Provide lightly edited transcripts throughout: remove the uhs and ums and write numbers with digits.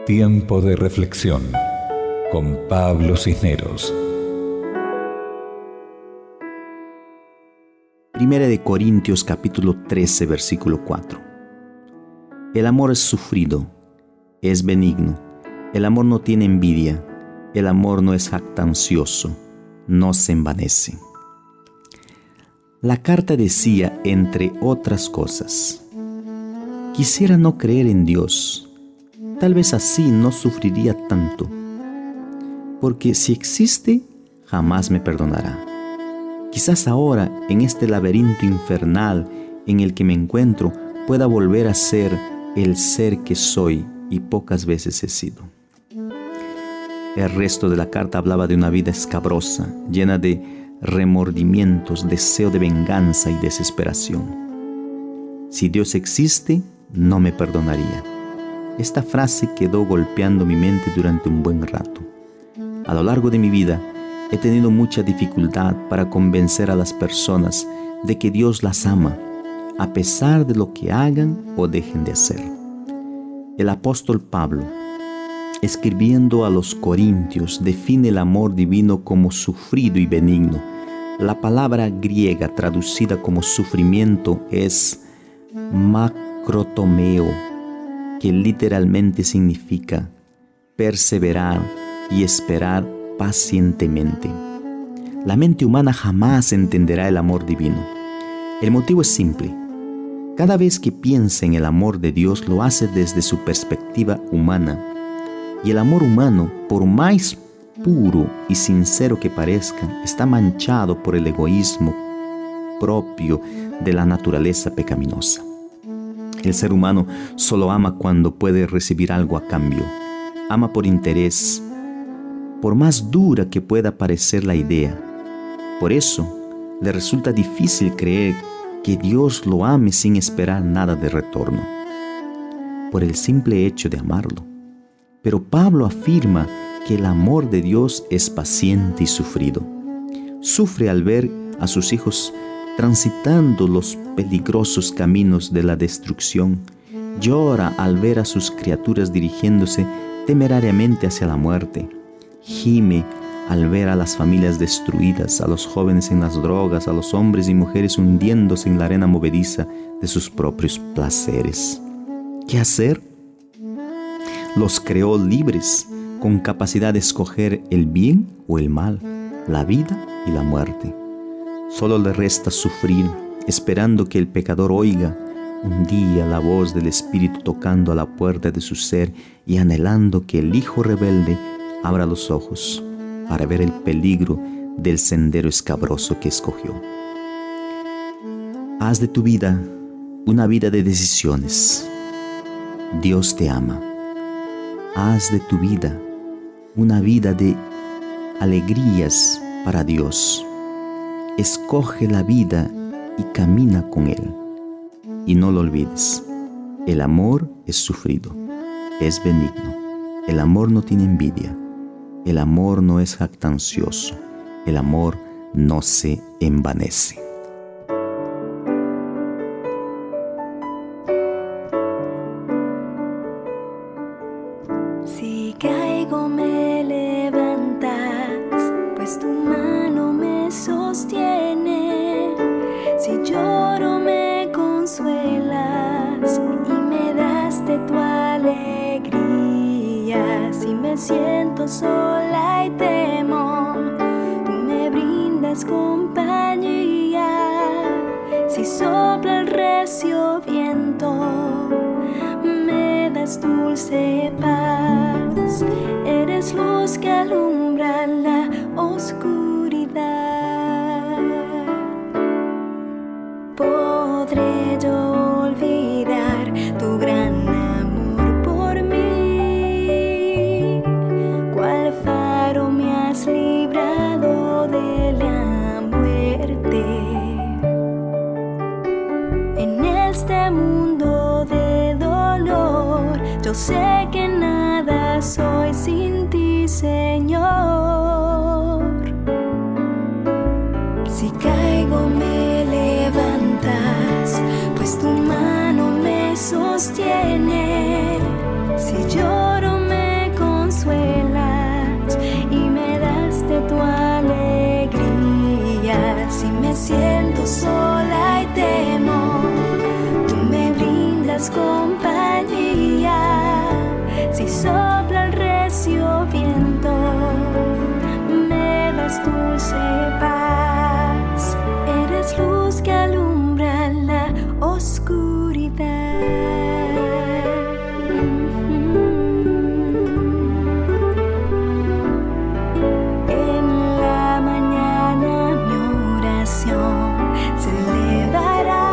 Tiempo de reflexión con Pablo Cisneros. Primera de Corintios capítulo 13, versículo 4. El amor es sufrido, es benigno. El amor no tiene envidia. El amor no es jactancioso, no se envanece. La carta decía, entre otras cosas: quisiera no creer en Dios. Tal vez así no sufriría tanto, porque si existe, jamás me perdonará. Quizás ahora, en este laberinto infernal en el que me encuentro, pueda volver a ser el ser que soy y pocas veces he sido. El resto de la carta hablaba de una vida escabrosa, llena de remordimientos, deseo de venganza y desesperación. Si Dios existe, no me perdonaría. Esta frase quedó golpeando mi mente durante un buen rato. A lo largo de mi vida, he tenido mucha dificultad para convencer a las personas de que Dios las ama, a pesar de lo que hagan o dejen de hacer. El apóstol Pablo, escribiendo a los Corintios, define el amor divino como sufrido y benigno. La palabra griega traducida como sufrimiento es macrotomeo, que literalmente significa perseverar y esperar pacientemente. La mente humana jamás entenderá el amor divino. El motivo es simple. Cada vez que piensa en el amor de Dios, lo hace desde su perspectiva humana. Y el amor humano, por más puro y sincero que parezca, está manchado por el egoísmo propio de la naturaleza pecaminosa. El ser humano solo ama cuando puede recibir algo a cambio. Ama por interés, por más dura que pueda parecer la idea. Por eso, le resulta difícil creer que Dios lo ame sin esperar nada de retorno, por el simple hecho de amarlo. Pero Pablo afirma que el amor de Dios es paciente y sufrido. Sufre al ver a sus hijos transitando los peligrosos caminos de la destrucción. Llora al ver a sus criaturas dirigiéndose temerariamente hacia la muerte. Gime al ver a las familias destruidas, a los jóvenes en las drogas, a los hombres y mujeres hundiéndose en la arena movediza de sus propios placeres. ¿Qué hacer? Los creó libres, con capacidad de escoger el bien o el mal, la vida y la muerte. Solo le resta sufrir, esperando que el pecador oiga un día la voz del Espíritu tocando a la puerta de su ser y anhelando que el hijo rebelde abra los ojos para ver el peligro del sendero escabroso que escogió. Haz de tu vida una vida de decisiones. Dios te ama. Haz de tu vida una vida de alegrías para Dios. Escoge la vida y camina con Él. Y no lo olvides, el amor es sufrido, es benigno. El amor no tiene envidia. El amor no es jactancioso. El amor no se envanece. Si caigo me levantas, pues tu mano me sostiene. Si lloro me consuelas y me das de tu alegría. Si me siento sola y temo, tú me brindas compañía. Si sopla el recio viento, me das dulce paz. Eres luz que alumbra la oscuridad. Podré yo olvidar tu gran amor por mí. Cual faro me has librado de la muerte. En este mundo de dolor, yo sé que nada soy sin ti, Señor. Si caigo me levantas, pues tu mano me sostiene. Si lloro me brindas compañía. Si sopla el recio viento, me das dulce paz. Eres luz que alumbra la oscuridad. En la mañana mi oración se elevará.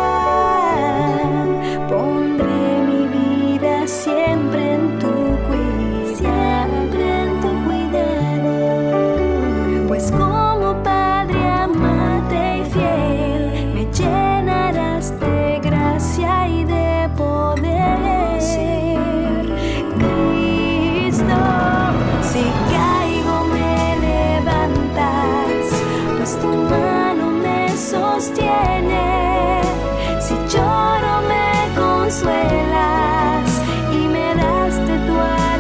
Pondré mi vida siempre en tu cuidado, pues como Padre amante y fiel, me llenarás de gracia y de poder. Cristo, si caigo me levantas, pues tu mano me sostiene. Si lloro me consuelas y me das de tu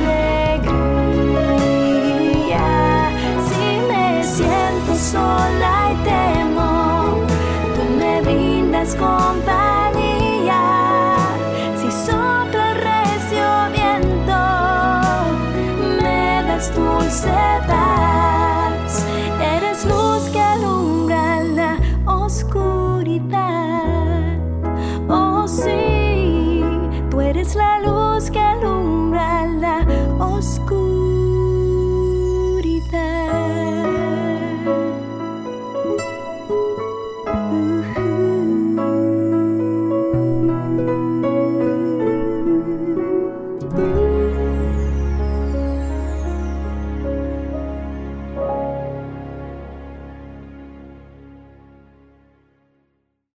alegría. Si me siento sola y temo, tú me brindas compañía. Si sopla el recio viento, me das dulce paz. Eres luz que alumbra la oscuridad. Oh sí, tú eres la luz